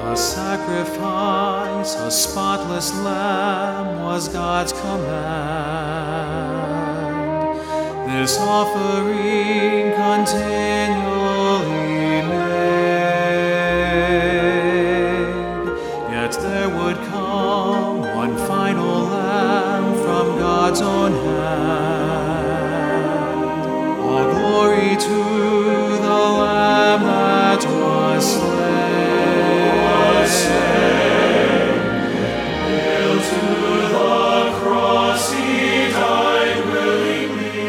A sacrifice, a spotless lamb was God's command. This offering continually made. Yet there would come one final lamb from God's own hand. All glory to the Lamb that was slain. Hail to the cross, he died willingly,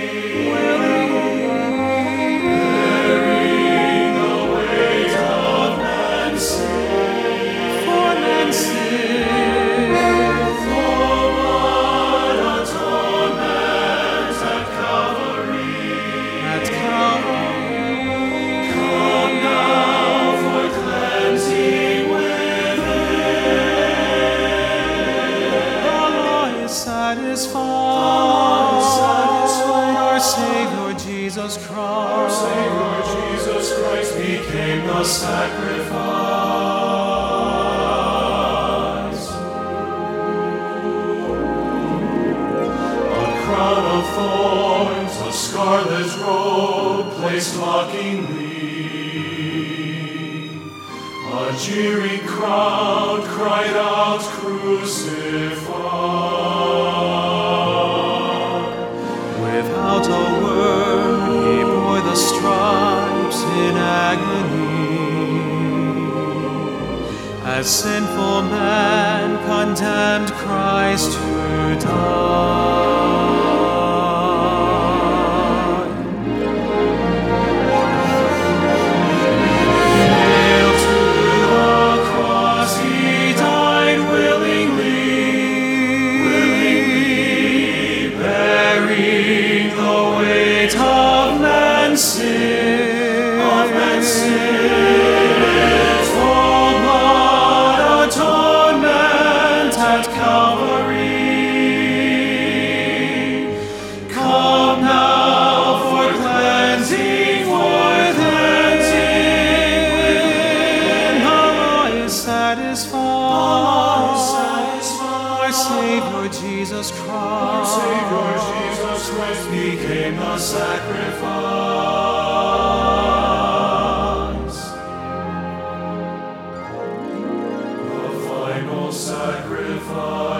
bearing the weight of man's sin. For man's sin, for blood atonement at Calvary. At Calvary, come now for cleansing satisfied. Our Savior Jesus Christ became the sacrifice. A crown of thorns, a scarlet robe placed mockingly. A jeering crowd cried out, "Crucify!" Without a word, he bore the stripes in agony. As sinful man condemned Christ to die. Nailed to the cross, he died willingly, bearing the weight of man's sin, for blood atonement at Calvary. Come now for cleansing within. Allah is satisfied. Our Savior Jesus Christ became the sacrifice. The final sacrifice.